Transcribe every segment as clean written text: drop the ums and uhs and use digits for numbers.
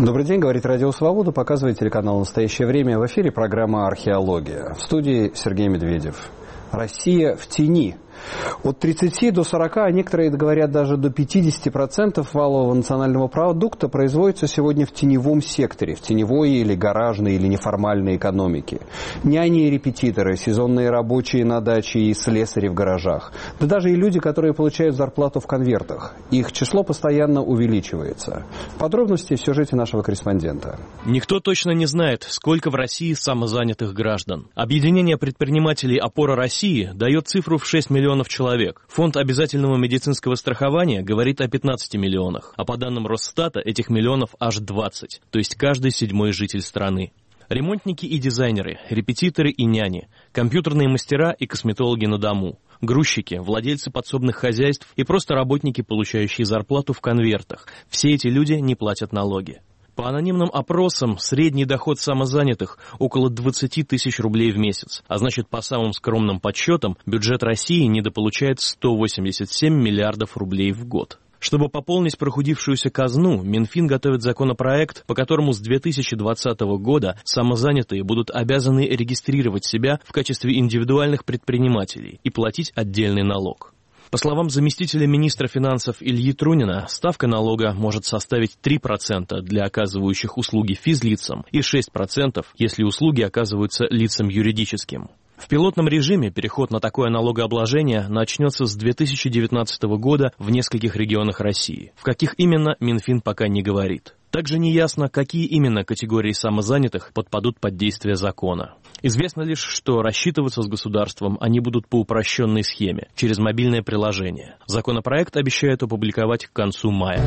Добрый день, говорит Радио Свобода, показывает телеканал «Настоящее время». В эфире программа «Археология». В студии Сергей Медведев. Россия в тени. От 30 до 40, а некоторые говорят даже до 50% валового национального продукта производится сегодня в теневом секторе, в теневой или гаражной или неформальной экономике. Няни и репетиторы, сезонные рабочие на даче и слесари в гаражах. Да даже и люди, которые получают зарплату в конвертах. Их число постоянно увеличивается. Подробности в сюжете нашего корреспондента. Никто точно не знает, сколько в России самозанятых граждан. Объединение предпринимателей «Опора России» дает цифру в 6 миллионов человек. Фонд обязательного медицинского страхования говорит о 15 миллионах, а по данным Росстата этих миллионов аж 20, то есть каждый 7-й житель страны. Ремонтники и дизайнеры, репетиторы и няни, компьютерные мастера и косметологи на дому, грузчики, владельцы подсобных хозяйств и просто работники, получающие зарплату в конвертах. Все эти люди не платят налоги. По анонимным опросам, средний доход самозанятых около 20 тысяч рублей в месяц. А значит, по самым скромным подсчетам, бюджет России недополучает 187 миллиардов рублей в год. Чтобы пополнить прохудившуюся казну, Минфин готовит законопроект, по которому с 2020 года самозанятые будут обязаны регистрировать себя в качестве индивидуальных предпринимателей и платить отдельный налог. По словам заместителя министра финансов Ильи Трунина, ставка налога может составить 3% для оказывающих услуги физлицам и 6%, если услуги оказываются лицам юридическим. В пилотном режиме переход на такое налогообложение начнется с 2019 года в нескольких регионах России. В каких именно, Минфин пока не говорит. Также неясно, какие именно категории самозанятых подпадут под действие закона. Известно лишь, что рассчитываться с государством они будут по упрощенной схеме, через мобильное приложение. Законопроект обещают опубликовать к концу мая.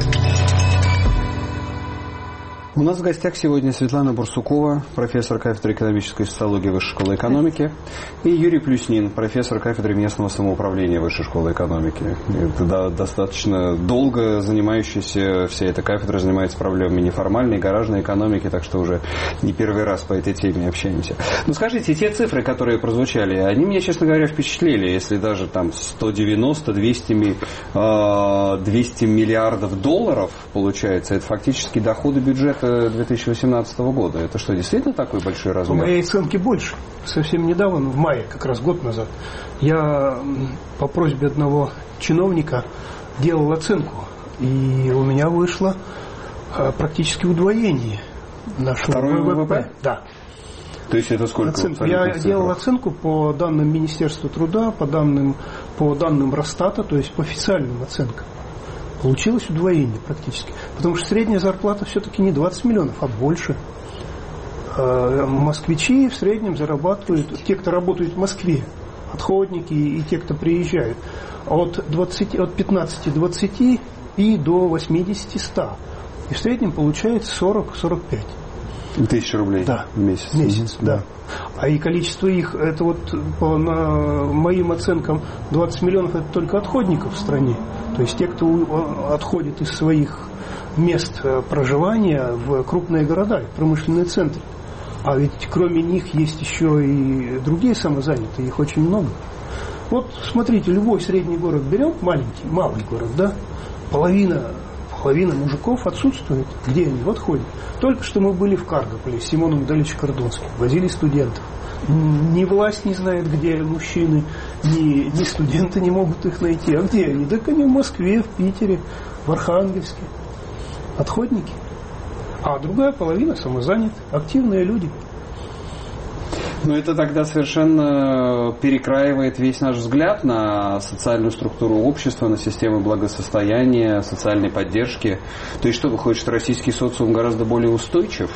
У нас в гостях сегодня Светлана Бурсукова, профессор кафедры экономической социологии Высшей школы экономики, и Юрий Плюснин, профессор кафедры местного самоуправления Высшей школы экономики. Это достаточно долго занимающаяся, вся эта кафедра занимается проблемами неформальной, гаражной экономики, так что уже не первый раз по этой теме общаемся. Ну скажите, те цифры, которые прозвучали, они меня, честно говоря, впечатлили, если даже там 190-200 миллиардов долларов получается, это фактически доходы бюджета 2018 года. Это что, действительно такой большой размер? По моей оценке больше. Совсем недавно, в мае, как раз год назад, я по просьбе одного чиновника делал оценку. И у меня вышло практически удвоение нашего ВВП. Да. То есть это сколько? Я делал оценку по данным Министерства труда, по данным Росстата, то есть по официальным оценкам. Получилось удвоение практически. Потому что средняя зарплата все-таки не 20 миллионов, а больше. Москвичи в среднем зарабатывают, те, кто работают в Москве, отходники и те, кто приезжают, от 15-20 и до 80-100. И в среднем получается 40-45. Тысяч рублей в месяц. Месяц, да. А и количество их, это вот по моим оценкам 20 миллионов, это только отходников в стране. То есть те, кто отходит из своих мест проживания в крупные города, промышленные центры. А ведь кроме них есть еще и другие самозанятые, их очень много. Вот смотрите, любой средний город берем, малый город, да, половина мужиков отсутствует. Где они? Вот ходят. Только что мы были в Каргополе с Симоном Далевичем Кордонским, возили студентов. Ни власть не знает, где мужчины, ни студенты не могут их найти. А где они? Так они в Москве, в Питере, в Архангельске. Отходники. А другая половина самозанят, активные люди. Но это тогда совершенно перекраивает весь наш взгляд на социальную структуру общества, на систему благосостояния, социальной поддержки. То есть что выходит, что российский социум гораздо более устойчив?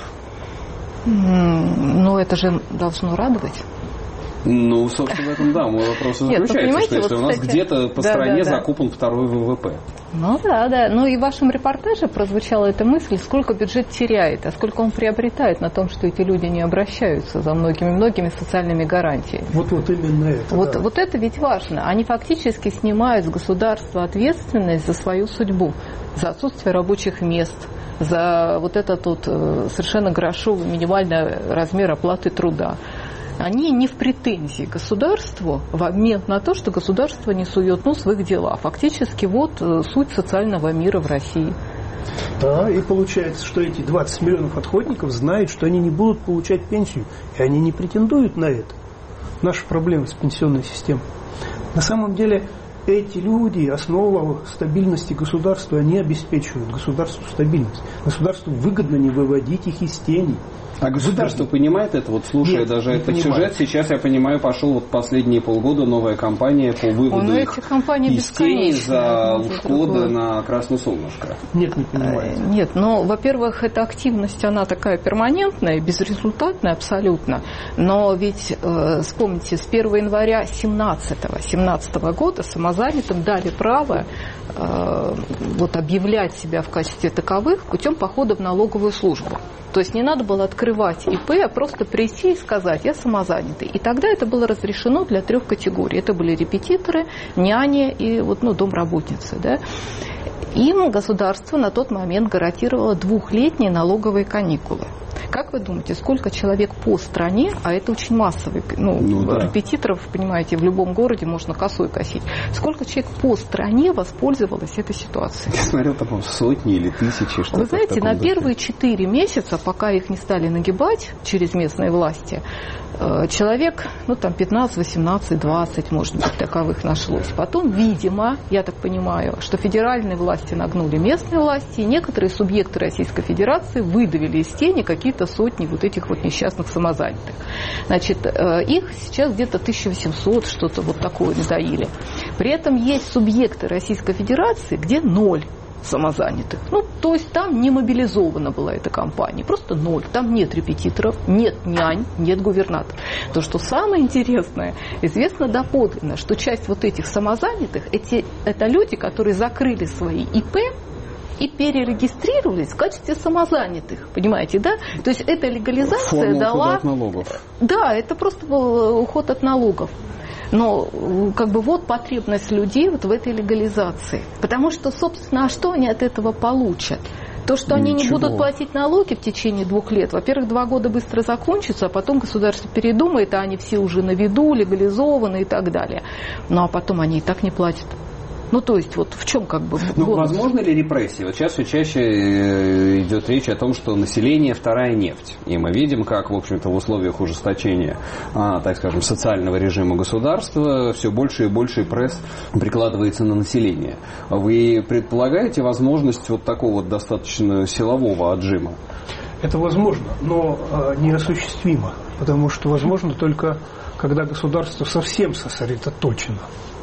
Ну, это же должно радовать. Ну, собственно, в этом, да, мой вопрос и заключается, что если у нас где-то по стране закупан второй ВВП. Ну да. Ну и в вашем репортаже прозвучала эта мысль, сколько бюджет теряет, а сколько он приобретает на том, что эти люди не обращаются за многими социальными гарантиями. Вот именно это. Вот это ведь важно. Они фактически снимают с государства ответственность за свою судьбу, за отсутствие рабочих мест, за вот этот вот совершенно грошовый минимальный размер оплаты труда. Они не в претензии к государству в обмен на то, что государство не сует нос в их дела. Фактически вот суть социального мира в России. Да, и получается, что эти 20 миллионов отходников знают, что они не будут получать пенсию, и они не претендуют на это. Наша проблема с пенсионной системой. На самом деле, эти люди, основа стабильности государства, они обеспечивают государству стабильность. Государству выгодно не выводить их из тени. А государство понимает это? Вот слушая Нет, даже этот понимает. сюжет, сейчас, я понимаю, пошел вот последние полгода новая кампания по выводу их из тени за Лужкода на Красное Солнышко. Нет, не понимает. Нет, но, во-первых, эта активность, она такая перманентная, безрезультатная абсолютно. Но ведь, вспомните, с 1 января 2017 года самозанятым дали право вот, объявлять себя в качестве таковых путем похода в налоговую службу. То есть не надо было открывать ИП, а просто прийти и сказать: я самозанятый. И тогда это было разрешено для 3 категорий. Это были репетиторы, няни и вот, домработницы. Да? Им государство на тот момент гарантировало 2-летние налоговые каникулы. Как вы думаете, сколько человек по стране, а это очень массовый, да. Репетиторов, понимаете, в любом городе можно косой косить, сколько человек по стране воспользовалось этой ситуацией? Я смотрел, там сотни или тысячи. Вы знаете, на первые 4 месяца, пока их не стали нагибать через местные власти, человек, 15, 18, 20, может быть, таковых нашлось. Потом, видимо, я так понимаю, что федеральные власти нагнули местные власти, и некоторые субъекты Российской Федерации выдавили из тени какие-то сотни вот этих вот несчастных самозанятых. Значит, их сейчас где-то 1800, что-то вот такое надоили. При этом есть субъекты Российской Федерации, где 0 самозанятых. То есть там не мобилизована была эта компания. Просто 0. Там нет репетиторов, нет нянь, нет гувернаторов. То, что самое интересное, известно доподлинно, что часть вот этих самозанятых, это люди, которые закрыли свои ИП и перерегистрировались в качестве самозанятых. Понимаете, да? То есть эта легализация дала... от налогов. Да, это просто был уход от налогов. Но вот потребность людей вот в этой легализации. Потому что, собственно, а что они от этого получат? То, что они не будут платить налоги в течение 2 лет. Во-первых, 2 года быстро закончатся, а потом государство передумает, а они все уже на виду, легализованы и так далее. А потом они и так не платят. То есть, вот в чем возможно ли репрессии? Вот сейчас все чаще идет речь о том, что население – вторая нефть. И мы видим, как, в общем-то, в условиях ужесточения, так скажем, социального режима государства все больше и больше пресс прикладывается на население. Вы предполагаете возможность вот такого вот достаточно силового отжима? Это возможно, но неосуществимо. Потому что возможно только, когда государство совсем сосредоточено.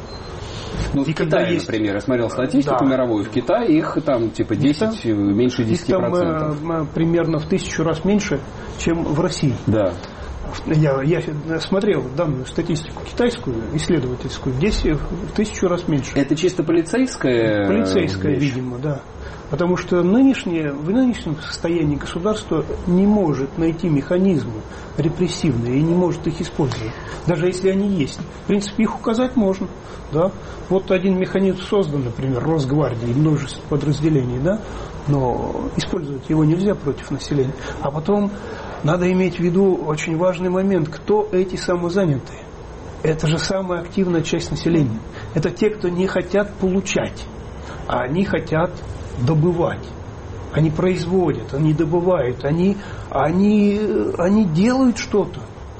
В Китае, например, я смотрел статистику мировую, в Китае их там типа 10, меньше 10%. Их там примерно в 1000 раз меньше, чем в России. Да. Я смотрел данную статистику китайскую, исследовательскую, здесь в 1000 раз меньше. Это чисто полицейская? Полицейская, видимо, да. Потому что в нынешнем состоянии государство не может найти механизмы репрессивные и не может их использовать. Даже если они есть. В принципе, их указать можно. Да? Вот один механизм создан, например, Росгвардией, множество подразделений, да? Но использовать его нельзя против населения. А потом надо иметь в виду очень важный момент, кто эти самозанятые. Это же самая активная часть населения. Это те, кто не хотят получать, а они хотят добывать. Они производят, они добывают, они делают что-то.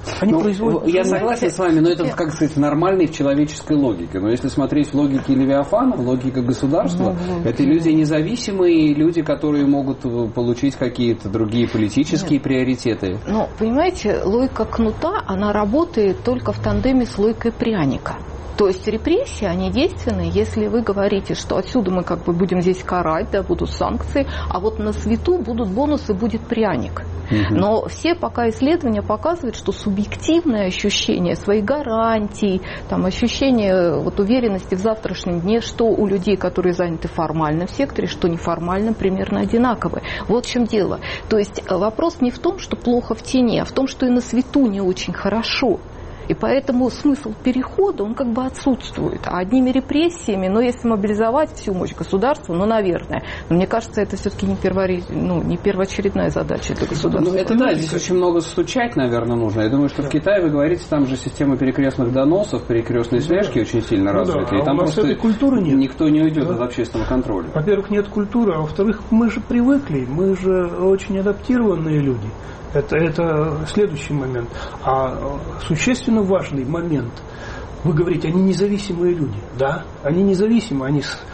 Я согласен с вами, но это, как сказать, нормальной в человеческой логике. Но если смотреть в логике Левиафана, в логике государства, это люди независимые, люди, которые могут получить какие-то другие политические приоритеты. Понимаете, логика кнута, она работает только в тандеме с логикой пряника. То есть репрессии, они действенны, если вы говорите, что отсюда мы будем здесь карать, да, будут санкции, а вот на свету будут бонусы, будет пряник. Но все пока исследования показывают, что субъективное ощущение своих гарантий, ощущение уверенности в завтрашнем дне, что у людей, которые заняты формально в секторе, что неформально, примерно одинаковые. Вот в чем дело. То есть вопрос не в том, что плохо в тени, а в том, что и на свету не очень хорошо. И поэтому смысл перехода, он как бы отсутствует. А одними репрессиями, но если мобилизовать всю мощь государства, наверное. Но мне кажется, это все-таки не первоочередная задача для государства. Это да, здесь очень много стучать, наверное, нужно. Я думаю, что в Китае, вы говорите, там же система перекрестных доносов, перекрестные слежки очень сильно развиты. И там просто этой культуры нет. Никто не уйдет от общественного контроля. Во-первых, нет культуры, а во-вторых, мы же привыкли, мы же очень адаптированные люди. Это следующий момент. А существенно важный момент. Вы говорите, они независимые люди. Да, они независимы,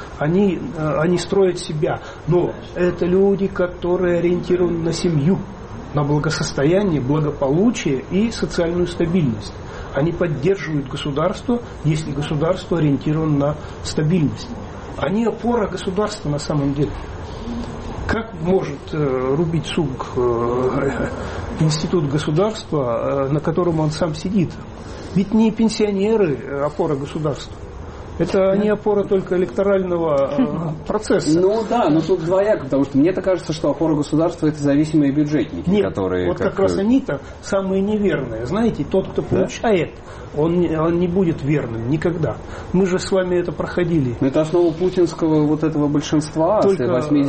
они строят себя. Но это люди, которые ориентированы на семью, на благосостояние, благополучие и социальную стабильность. Они поддерживают государство, если государство ориентировано на стабильность. Они опора государства на самом деле. Как может рубить сук институт государства, на котором он сам сидит? Ведь не пенсионеры опора государства. Это не опора только электорального процесса. Ну да, но тут двояко, потому что мне-то кажется, что опора государства — это зависимые бюджетники, нет, которые... вот как раз они-то самые неверные. Знаете, тот, кто получает, он не будет верным никогда. Мы же с вами это проходили. Но это основа путинского вот этого большинства, только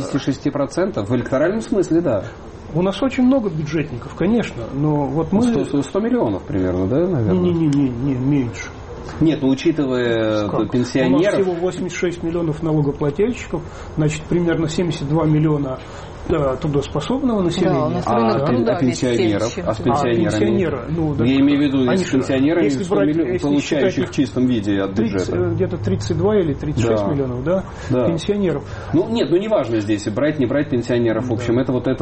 86%, в электоральном смысле, да. У нас очень много бюджетников, конечно, но вот мы... 100 миллионов примерно, да, наверное? Не, меньше. Нет, но учитывая пенсионеров... У нас всего 86 миллионов налогоплательщиков, значит, примерно 72 миллиона трудоспособного населения. А пенсионеров? А с пенсионерами? Я имею в виду, с пенсионерами, 100 миллионов, получающих в чистом виде от бюджета. Где-то 32 или 36 миллионов, да, пенсионеров. Неважно здесь, брать, не брать пенсионеров, в общем, это вот...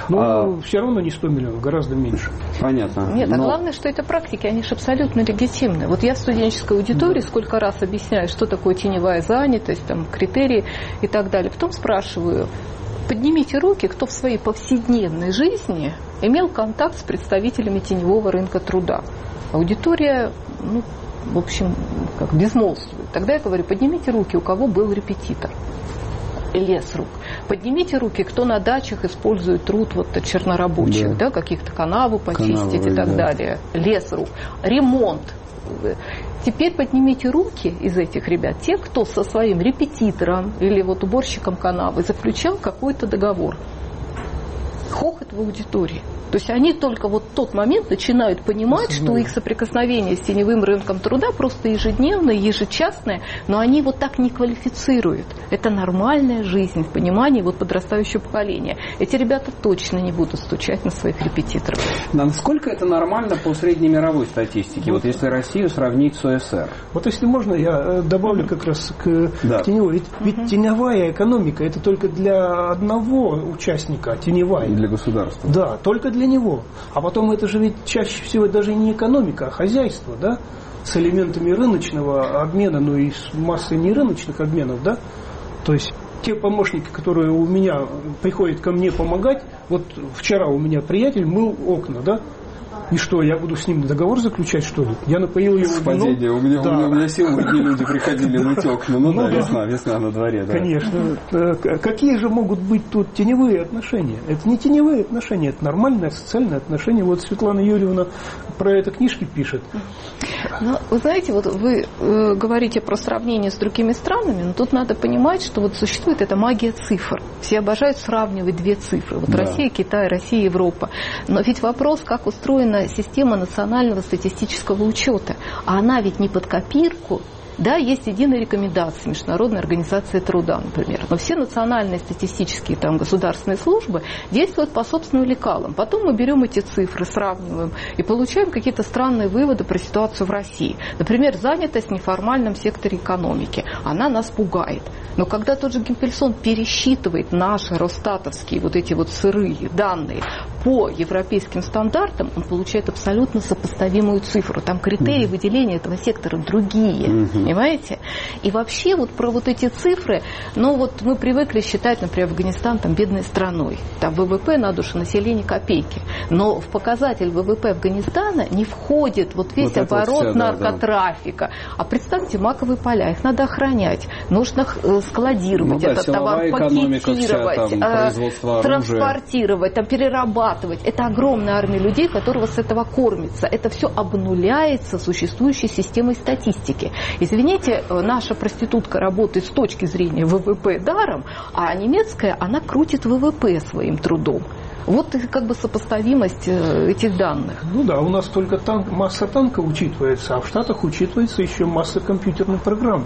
все равно не 100 миллионов, гораздо меньше. Понятно. Нет, главное, что это практики, они же абсолютно легитимны. Вот я в студенческой аудитории сколько раз объясняю, что такое теневая занятость, там, критерии и так далее. Потом спрашиваю, поднимите руки, кто в своей повседневной жизни имел контакт с представителями теневого рынка труда. Аудитория, в общем, безмолвствует. Тогда я говорю, поднимите руки, у кого был репетитор. Лес рук. Поднимите руки, кто на дачах использует труд чернорабочих, каких-то канаву почистить и так далее. Лес рук. Ремонт. Теперь поднимите руки из этих ребят, те, кто со своим репетитором или уборщиком канавы заключал какой-то договор. Хохот в аудитории. То есть они только в тот момент начинают понимать, что их соприкосновение с теневым рынком труда просто ежедневное, ежечасное, но они так не квалифицируют. Это нормальная жизнь в понимании подрастающего поколения. Эти ребята точно не будут стучать на своих репетиторов. Насколько это нормально по среднемировой статистике, если Россию сравнить с СССР? Если можно, я добавлю как раз к теневой. Ведь теневая экономика — это только для одного участника, теневая. Для государства. Да, только для него. А потом это же ведь чаще всего даже не экономика, а хозяйство, да, с элементами рыночного обмена, и с массой нерыночных обменов, да. То есть те помощники, которые у меня приходят ко мне помогать, вчера у меня приятель мыл окна, да. И что, я буду с ним договор заключать, что ли? Я напоил его вином. У меня сегодня люди приходили мыть окна. Весна на дворе. Да. Конечно. Какие же могут быть тут теневые отношения? Это не теневые отношения, это нормальные социальные отношения. Светлана Юрьевна про это книжки пишет. Вы знаете, вы говорите про сравнение с другими странами, но тут надо понимать, что существует эта магия цифр. Все обожают сравнивать две цифры. Россия, Китай, Россия, Европа. Но ведь вопрос, как устроена система национального статистического учета. А она ведь не под копирку. Да, есть единые рекомендации Международной организации труда, например. Но все национальные статистические государственные службы действуют по собственным лекалам. Потом мы берем эти цифры, сравниваем и получаем какие-то странные выводы про ситуацию в России. Например, занятость в неформальном секторе экономики. Она нас пугает. Но когда тот же Гимпельсон пересчитывает наши росстатовские эти сырые данные по европейским стандартам, он получает абсолютно сопоставимую цифру. Там критерии выделения этого сектора другие. Понимаете? И вообще про эти цифры, мы привыкли считать, например, Афганистан бедной страной. Там ВВП на душу населения копейки. Но в показатель ВВП Афганистана не входит весь оборот наркотрафика. А представьте, маковые поля, их надо охранять. Нужно складировать этот товар, пакетировать, транспортировать, перерабатывать. зарабатывать. Это огромная армия людей, которого с этого кормится. Это все обнуляется существующей системой статистики. Извините, наша проститутка работает с точки зрения ВВП даром, а немецкая, она крутит ВВП своим трудом. Вот как бы сопоставимость этих данных. Ну да, у нас только масса танка учитывается, а в Штатах учитывается еще масса компьютерной программы.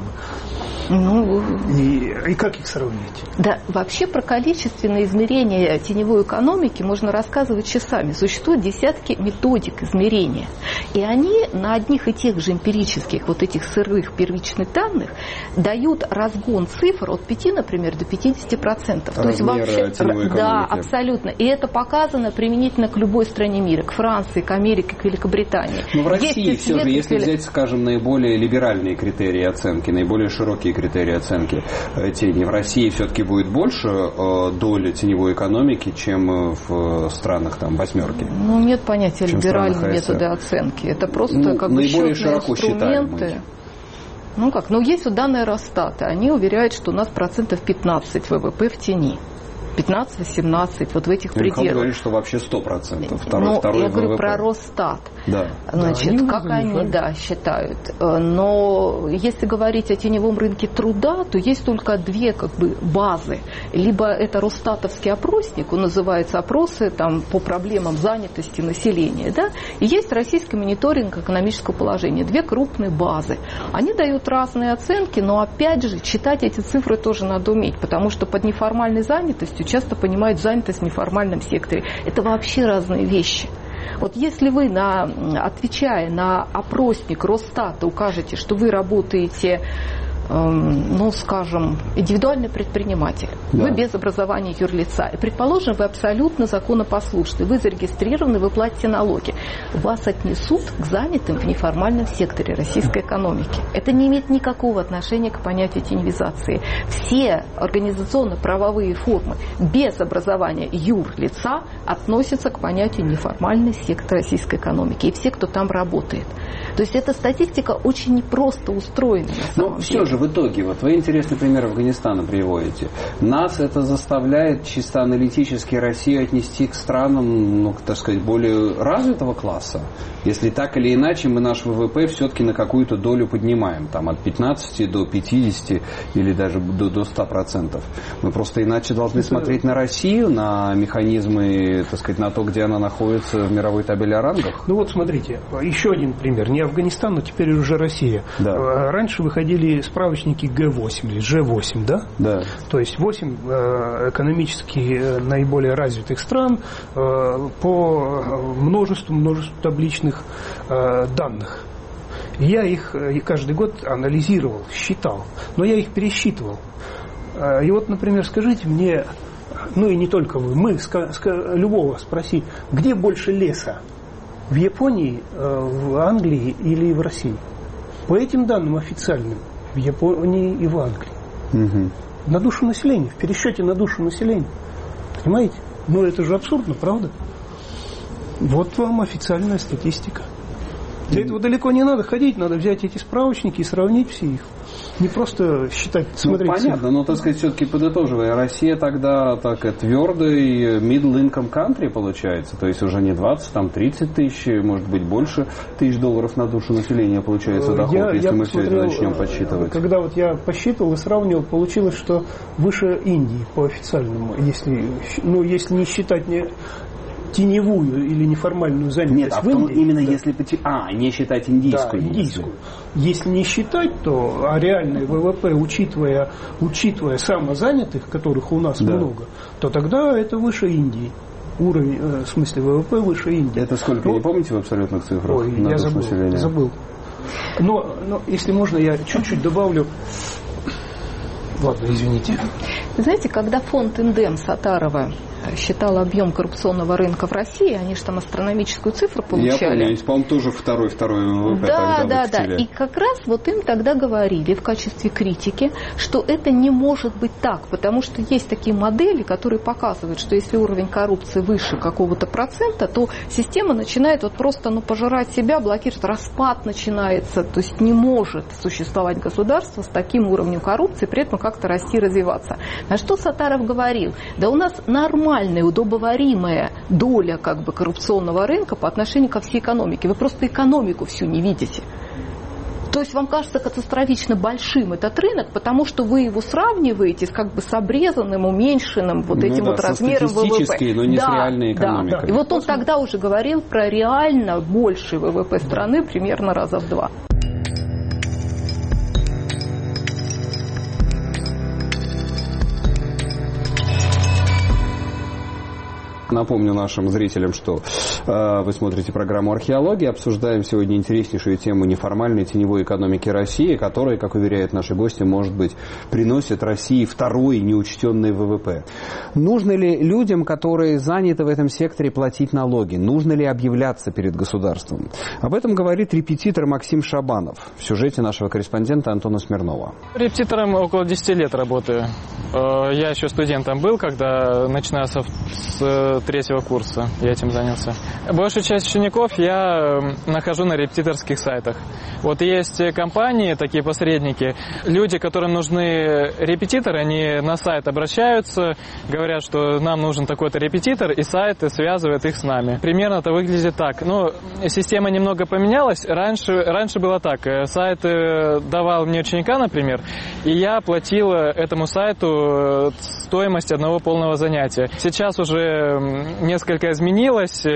Ну, и как их сравнить? Да, вообще про количественное измерение теневой экономики можно рассказывать часами. Существуют десятки методик измерения. И они на одних и тех же эмпирических, вот этих сырых первичных данных дают разгон цифр от 5, например, до 50%. То есть вообще, да, абсолютно. И это показано применительно к любой стране мира, к Франции, к Америке, к Великобритании. Но в России все же, если взять, скажем, наиболее либеральные критерии оценки, наиболее широкие критерии оценки тени, в России все-таки будет больше доли теневой экономики, чем в странах там восьмерки? Ну, нет понятия либеральные методы оценки. Это просто как бы счетные инструменты. Ну как, ну есть вот данные Росстата. Они уверяют, что у нас 15% ВВП в тени. 15-18, вот в этих пределах. Михаил говорит, что вообще 100%. Второй я говорю ВВП. Про Росстат. Да. Значит, да, как они считают. Но если говорить о теневом рынке труда, то есть только две как бы базы. Либо это Росстатовский опросник, он называется «Опросы там, по проблемам занятости населения». Да? И есть российский мониторинг экономического положения. Две крупные базы. Они дают разные оценки, но опять же, читать эти цифры тоже надо уметь, потому что под неформальной занятостью часто понимают занятость в неформальном секторе. Это вообще разные вещи. Вот если вы, отвечая на опросник Росстата, укажете, что вы работаете, ну, скажем, индивидуальный предприниматель, да. Вы без образования юрлица, и, предположим, вы абсолютно законопослушны, вы зарегистрированы, вы платите налоги, вас отнесут к занятым в неформальном секторе российской экономики. Это не имеет никакого отношения к понятию теневизации. Все организационно-правовые формы без образования юрлица относятся к понятию неформальный сектор российской экономики, и все, кто там работает. То есть эта статистика очень непросто устроена. Но все же в итоге, вот вы интересный пример Афганистана приводите. Нас это заставляет чисто аналитически Россию отнести к странам, ну, так сказать, более развитого класса. Если так или иначе мы наш ВВП все-таки на какую-то долю поднимаем, там от 15 до 50 или даже до 100%. Мы просто иначе должны смотреть на Россию, на механизмы, так сказать, на то, где она находится в мировой табеле о рангах. Ну вот смотрите, еще один пример. Не Афганистан, но теперь уже Россия. Да. Раньше выходили справочники Г8 или Ж8, да? Да. То есть 8 экономически наиболее развитых стран по множеству табличных данных. Я их каждый год анализировал, считал, но я их пересчитывал. И вот, например, скажите мне, ну и не только вы, любого спроси, где больше леса? В Японии, в Англии или в России? По этим данным официальным, в Японии и в Англии. Угу. На душу населения, в пересчете на душу населения. Понимаете? Ну это же абсурдно, правда? Вот вам официальная статистика. Для этого далеко не надо ходить, надо взять эти справочники и сравнить все их. Не просто считать, смотреть. Ну, понятно, но, так сказать, все-таки подытоживая, Россия тогда твердый middle income country получается, то есть уже не 20, там 30 тысяч, может быть, больше тысяч долларов на душу населения получается доход, если мы все это начнем подсчитывать. Когда вот я посчитывал и сравнивал, получилось, что выше Индии по официальному, если не считать теневую или неформальную занятость. Нет, в Индии, именно да. Если не считать индийскую. Да, индийскую. Если не считать, то реальный ВВП, учитывая самозанятых, которых у нас много, то тогда это выше Индии. Уровень, в смысле ВВП выше Индии. Это сколько, не помните в абсолютных цифрах? Ой, я забыл. Но если можно, я чуть-чуть добавлю. Ладно, извините. Знаете, когда фонд Индем Сатарова считал объем коррупционного рынка в России, они же там астрономическую цифру получали. Я помню, по-моему, тоже второй ВВП. Да. И как раз вот им тогда говорили в качестве критики, что это не может быть так, потому что есть такие модели, которые показывают, что если уровень коррупции выше какого-то процента, то система начинает вот просто пожирать себя, блокировать, распад начинается, то есть не может существовать государство с таким уровнем коррупции, при этом как-то расти и развиваться. На что Сатаров говорил? Да у нас нормально нормальная, удобоваримая доля как бы коррупционного рынка по отношению ко всей экономике. Вы просто экономику всю не видите. То есть вам кажется катастрофично большим этот рынок, потому что вы его сравниваете как бы с обрезанным, уменьшенным вот этим вот размером ВВП. Но не с реальной экономикой. Да. И вот он тогда уже говорил про реально больший ВВП страны примерно раза в 2. Напомню нашим зрителям, что вы смотрите программу «Археология». Обсуждаем сегодня интереснейшую тему неформальной теневой экономики России, которая, как уверяют наши гости, может быть, приносит России второй неучтенный ВВП. Нужно ли людям, которые заняты в этом секторе, платить налоги? Нужно ли объявляться перед государством? Об этом говорит репетитор Максим Шабанов в сюжете нашего корреспондента Антона Смирнова. Репетитором около 10 лет работаю. Я еще студентом был, когда начинался с 3-го курса, я этим занялся. Большую часть учеников я нахожу на репетиторских сайтах. Вот есть компании, такие посредники, люди, которым нужны репетиторы, они на сайт обращаются, говорят, что нам нужен такой-то репетитор, и сайт связывает их с нами. Примерно это выглядит так. Ну, система немного поменялась. Раньше было так. Сайт давал мне ученика, например, и я платил этому сайту стоимость одного полного занятия. Сейчас уже несколько изменилась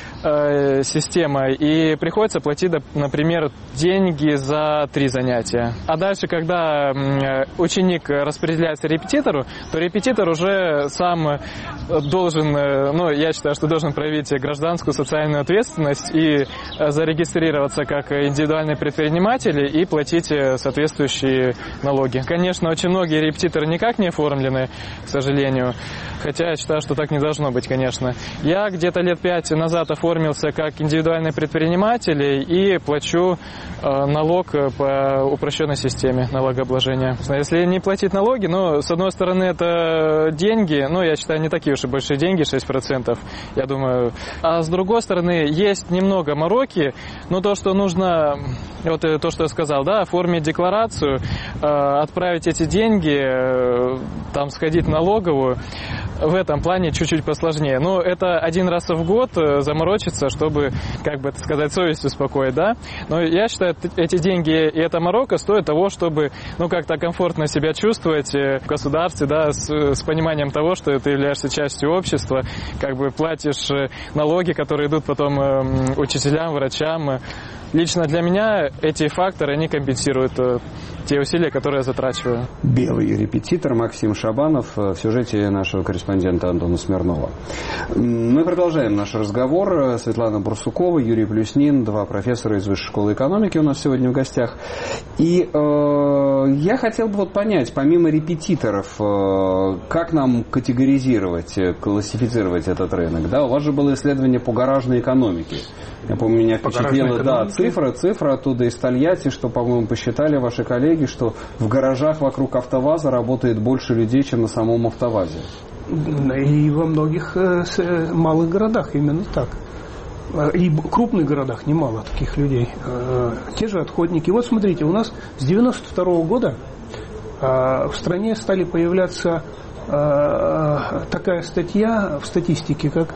система, и приходится платить, например, деньги за 3 занятия. А дальше, когда ученик распределяется репетитору, то репетитор уже сам должен, я считаю, что должен проявить гражданскую социальную ответственность и зарегистрироваться как индивидуальный предприниматель и платить соответствующие налоги. Конечно, очень многие репетиторы никак не оформлены, к сожалению, хотя я считаю, что так не должно быть, конечно. Я где-то лет 5 назад оформился как индивидуальный предприниматель и плачу налог по упрощенной системе налогообложения. Если не платить налоги, с одной стороны, это деньги, я считаю, не такие уж и большие деньги, 6%, я думаю. А с другой стороны, есть немного мороки, то, что нужно, вот то, что я сказал, да, оформить декларацию, отправить эти деньги, там сходить в налоговую, в этом плане чуть-чуть посложнее. Но это один раз в год заморочиться, чтобы, совесть успокоить, да. Но я считаю, эти деньги и эта морока стоят того, чтобы, как-то комфортно себя чувствовать в государстве, да, с пониманием того, что ты являешься частью общества, платишь налоги, которые идут потом учителям, врачам. Лично для меня эти факторы, они компенсируют те усилия, которые я затрачиваю. Белый репетитор Максим Шабанов в сюжете нашего корреспондента Антона Смирнова. Мы продолжаем наш разговор. Светлана Барсукова, Юрий Плюснин, 2 профессора из Высшей школы экономики у нас сегодня в гостях. И я хотел бы понять, помимо репетиторов, как нам категоризировать, классифицировать этот рынок? Да, у вас же было исследование по гаражной экономике. Я помню, меня впечатлила цифра оттуда из Тольятти, что, по-моему, посчитали ваши коллеги, что в гаражах вокруг АвтоВАЗа работает больше людей, чем на самом АвтоВАЗе. И во многих малых городах именно так. И в крупных городах немало таких людей. Те же отходники. Вот смотрите, у нас с 92 года в стране стали появляться такая статья в статистике, как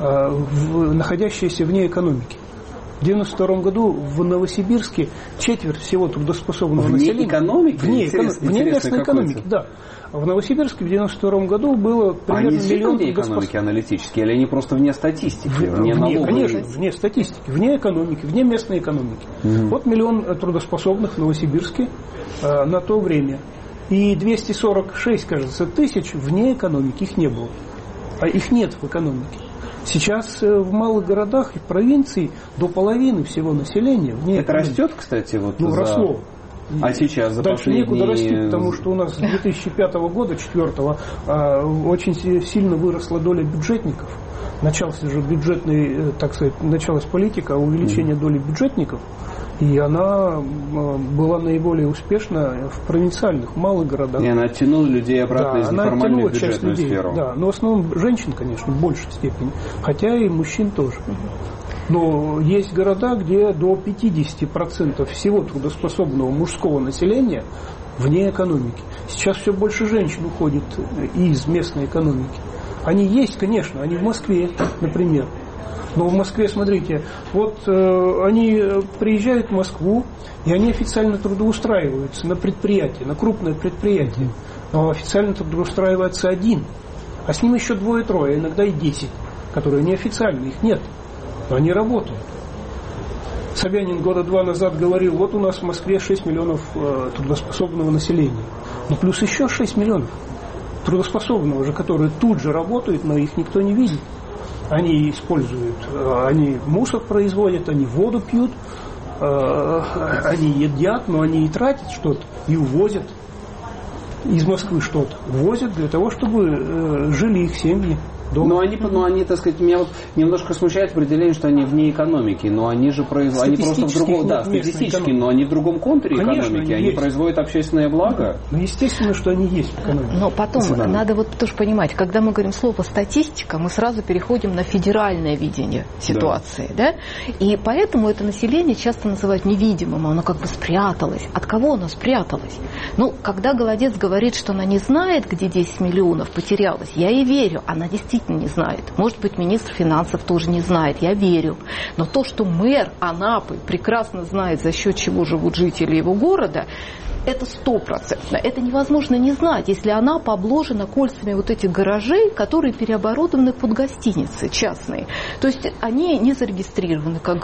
находящаяся вне экономики. В 1992 году в Новосибирске четверть всего трудоспособного населения... Вне местной экономики, да. В Новосибирске в 1992 году было примерно миллион... Вне экономики аналитические, или они просто вне статистики? Вне налоговой? Конечно, вне статистики, вне экономики, вне местной экономики. Вот миллион трудоспособных в Новосибирске на то время. И 246, кажется, тысяч вне экономики, их не было. А их нет в экономике. Сейчас в малых городах и в провинции до половины всего населения вне экономики. Это растет, кстати? Росло. А сейчас за дальше некуда расти, потому что у нас с 2005 года, 2004, очень сильно выросла доля бюджетников. Начался же бюджетный, началась политика увеличения доли бюджетников. И она была наиболее успешна в провинциальных, малых городах. И она оттянула людей обратно из неформальной бюджетную сферу. Да, но в основном женщин, конечно, в большей степени, хотя и мужчин тоже. Но есть города, где до 50% всего трудоспособного мужского населения вне экономики. Сейчас все больше женщин уходит из местной экономики. Они есть, конечно, они в Москве, например. Но в Москве, смотрите, вот они приезжают в Москву, и они официально трудоустраиваются на предприятие, на крупное предприятие. Но официально трудоустраивается один, а с ним еще 2-3, иногда и 10, которые неофициально, их нет, но они работают. Собянин года 2 назад говорил, вот у нас в Москве 6 миллионов трудоспособного населения. Ну плюс еще 6 миллионов трудоспособного же, которые тут же работают, но их никто не видит. Они используют, они мусор производят, они воду пьют, они едят, но они и тратят что-то, и увозят из Москвы что-то. Увозят для того, чтобы жили их семьи. Но они, так сказать, меня вот немножко смущает определение, что они вне экономики, но они же производят, они просто в другом, да, статистически, но они в другом контуре экономики, они производят общественное благо. Ну, естественно, что они есть в экономике. Но потом надо вот тоже понимать, когда мы говорим слово статистика, мы сразу переходим на федеральное видение ситуации, да? И поэтому это население часто называют невидимым, оно как бы спряталось. От кого оно спряталось? Ну, когда Голодец говорит, что она не знает, где 10 миллионов потерялось, я ей верю, она действительно не знает. Может быть, министр финансов тоже не знает, я верю. Но то, что мэр Анапы прекрасно знает, за счет чего живут жители его города, это 100%. Это невозможно не знать, если Анапа обложена кольцами вот этих гаражей, которые переоборудованы под гостиницы частные. То есть они не зарегистрированы как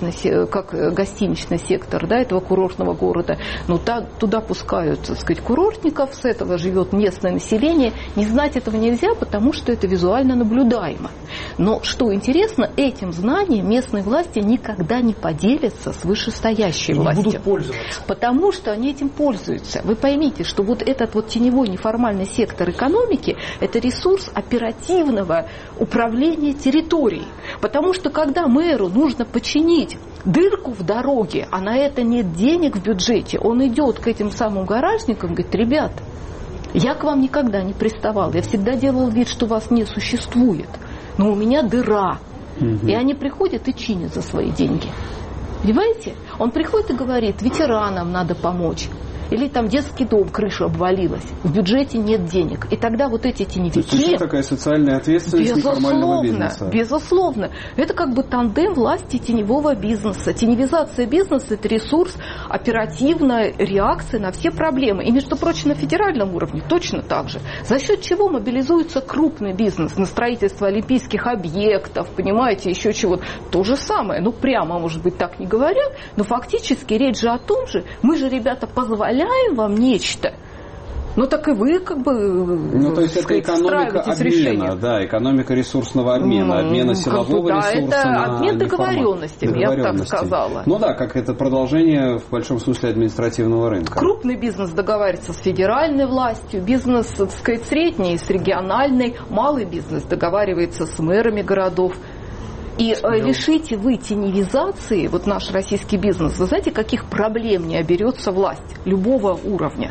как гостиничный сектор, да, этого курортного города. Но туда пускают, так сказать, курортников, с этого живет местное население. Не знать этого нельзя, потому что это визуально наблюдаемо. Но что интересно, этим знанием местные власти никогда не поделятся с вышестоящей властью. Будут пользоваться. Потому что они этим пользуются. Вы поймите, что вот этот вот теневой неформальный сектор экономики – это ресурс оперативного управления территорией. Потому что когда мэру нужно починить дырку в дороге, а на это нет денег в бюджете, он идет к этим самым гаражникам и говорит: ребята, я к вам никогда не приставал, я всегда делал вид, что вас не существует, но у меня дыра. И они приходят и чинят за свои деньги. Понимаете? Он приходит и говорит: ветеранам надо помочь. Или там детский дом, крыша обвалилась, в бюджете нет денег. И тогда вот эти теневики... То есть такая социальная ответственность неформального бизнеса. Безусловно. Это как бы тандем власти теневого бизнеса. Теневизация бизнеса – это ресурс оперативной реакции на все проблемы. И, между прочим, на федеральном уровне точно так же. За счет чего мобилизуется крупный бизнес на строительство олимпийских объектов, понимаете, еще чего-то. То же самое. Ну, прямо, может быть, так не говорят, но фактически речь же о том же. Мы же, ребята, позволяем вам нечто. Ну так и вы как бы, то есть это экономика обмена, да, экономика ресурсного обмена, обмена силового ресурса это на обмен договоренностями, я бы так сказала. Ну да, как это продолжение в большом смысле административного рынка. Крупный бизнес договаривается с федеральной властью, бизнес, так сказать, средний с региональной, малый бизнес договаривается с мэрами городов. И решите вы теневизации, вот наш российский бизнес, вы знаете, каких проблем не оберется власть любого уровня?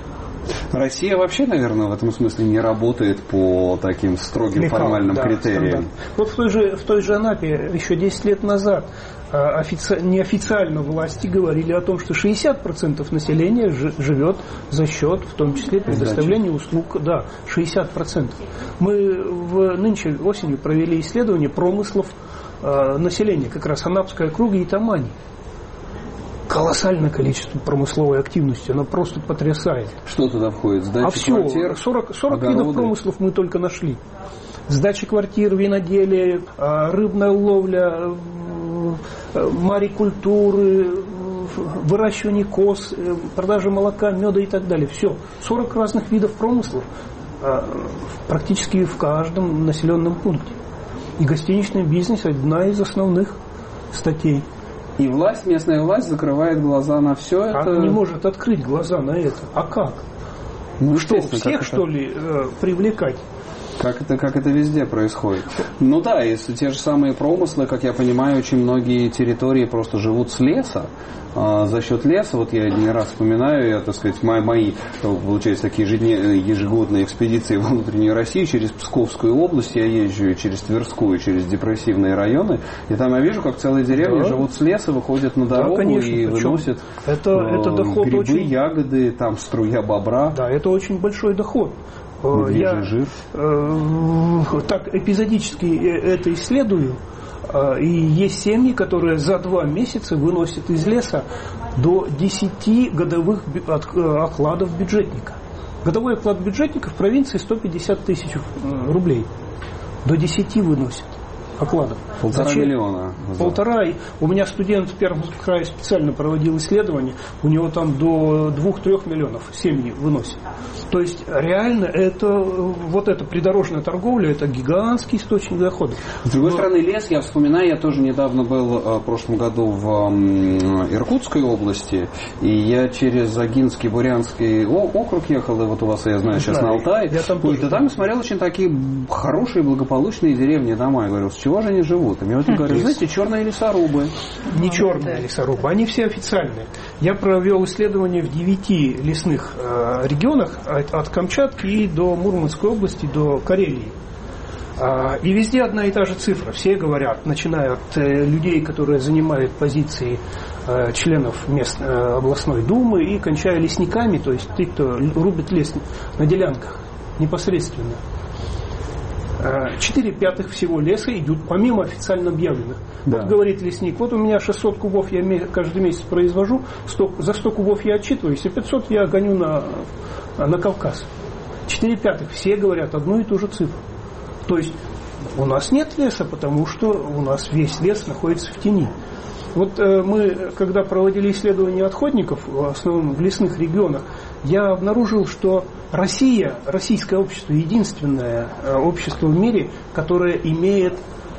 Россия вообще, наверное, в этом смысле не работает по таким строгим формальным критериям. Вот в той же Анапе еще 10 лет назад неофициально власти говорили о том, что 60% населения живет за счет, в том числе, предоставления услуг. Да, 60%. Мы нынче осенью провели исследование промыслов населения, как раз Анапская округа и Тамань. Колоссальное количество промысловой активности, она просто потрясает. Что туда входит? Сдача квартир? 40 видов промыслов мы только нашли. Сдача квартир, виноделие, рыбная ловля, марикультуры, выращивание коз, продажа молока, меда и так далее. Все. 40 разных видов промыслов практически в каждом населенном пункте. И гостиничный бизнес – одна из основных статей. И местная власть закрывает глаза на все это? Она не может открыть глаза на это. А как? Ну, что, всех, что ли, привлекать? Как это везде происходит. Ну да, если те же самые промыслы, как я понимаю, очень многие территории просто живут с леса. За счет леса, вот я не раз вспоминаю, я, так сказать, мои, получается, такие ежегодные экспедиции во внутреннюю Россию, через Псковскую область, я езжу через Тверскую, через депрессивные районы, и там я вижу, как целые деревни живут с леса, выходят на дорогу, конечно, и выносят это доход грибы, очень... ягоды, там струя бобра. Да, это очень большой доход. Медвежий жир. Так эпизодически это исследую. И есть семьи, которые за 2 месяца выносят из леса до 10 годовых окладов бюджетника. Годовой оклад бюджетника в провинции 150 тысяч рублей. До 10 выносят окладов. 1,5 миллиона. 1,5. У меня студент в Пермском крае специально проводил исследование. У него там до 2-3 миллионов семьи выносят. То есть реально это вот эта придорожная торговля, это гигантский источник дохода. С другой стороны, лес, я вспоминаю, я тоже недавно был в прошлом году в Иркутской области, и я через Агинский, Бурянский округ ехал, и вот у вас, я знаю, сейчас на Алтае. И там смотрел очень такие хорошие, благополучные деревни, дома. Я говорю, с чего же они живут? И мне вот говорят, знаете, черные лесорубы. Не черные лесорубы, они все официальные. Я провел исследование в 9 лесных регионах, от Камчатки и до Мурманской области, до Карелии. И везде одна и та же цифра. Все говорят, начиная от людей, которые занимают позиции членов областной думы, и кончая лесниками, то есть те, кто рубит лес на делянках непосредственно. 4/5 всего леса идут помимо официально объявленных. Да. Вот говорит лесник, вот у меня 600 кубов я каждый месяц произвожу, за 100 кубов я отчитываюсь, и 500 я гоню на Кавказ. 4/5 все говорят одну и ту же цифру. То есть у нас нет леса, потому что у нас весь лес находится в тени. Вот мы, когда проводили исследования отходников, в основном в лесных регионах, я обнаружил, что российское общество, единственное общество в мире, которое имеет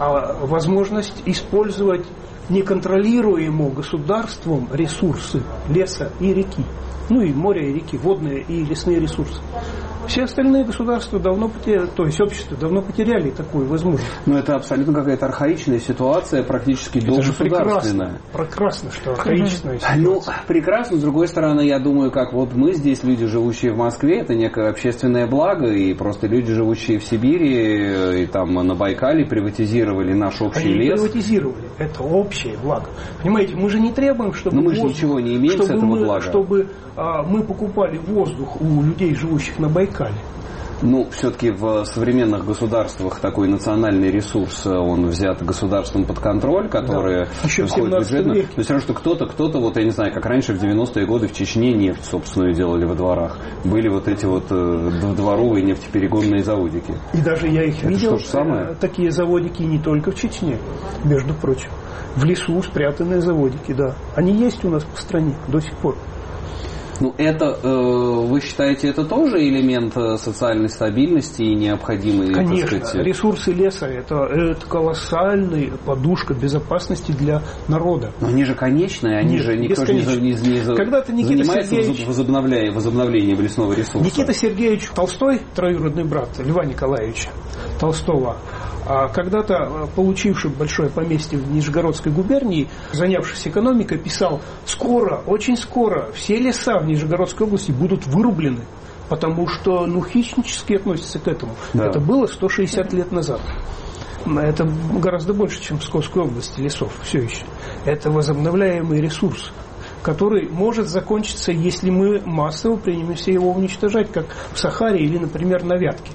возможность использовать неконтролируемо государством ресурсы леса и реки. Ну и моря, и реки, водные и лесные ресурсы. Все остальные государства давно потеряли, то есть общества давно потеряли такую возможность. Но это абсолютно какая-то архаичная ситуация, практически догосударственная. Прекрасно, что архаичная ситуация. Ну, прекрасно. С другой стороны, я думаю, как вот мы здесь, люди, живущие в Москве, это некое общественное благо, и просто люди, живущие в Сибири и там на Байкале, приватизировали наш общий лес. Приватизировали. Это общее благо. Понимаете, мы же не требуем, чтобы... Но мы же ничего не имеем с этого блага. Чтобы мы покупали воздух у людей, живущих на Байкале. Ну, все-таки в современных государствах такой национальный ресурс, он взят государством под контроль, который еще выходит бюджетно. Но все равно, что кто-то, вот я не знаю, как раньше в 90-е годы в Чечне нефть собственную делали во дворах. Были вот эти вот дворовые нефтеперегонные заводики. И даже я их видел, самое? Такие заводики не только в Чечне, между прочим. В лесу спрятанные заводики, да. Они есть у нас по стране до сих пор. Ну, это, вы считаете, это тоже элемент социальной стабильности и необходимый? Конечно, так сказать... ресурсы леса это колоссальная подушка безопасности для народа. Но они же конечные, они же никто же не занимается возобновлением лесного ресурса. Никита Сергеевич Толстой, троюродный брат Льва Николаевича Толстого, когда-то получивший большое поместье в Нижегородской губернии, занявшись экономикой, писал: скоро, очень скоро все леса в Нижегородской области будут вырублены, потому что хищнически относятся к этому. Да. Это было 160 лет назад. Это гораздо больше, чем в Псковской области лесов все еще. Это возобновляемый ресурс, который может закончиться, если мы массово примемся его уничтожать, как в Сахаре или, например, на Вятке.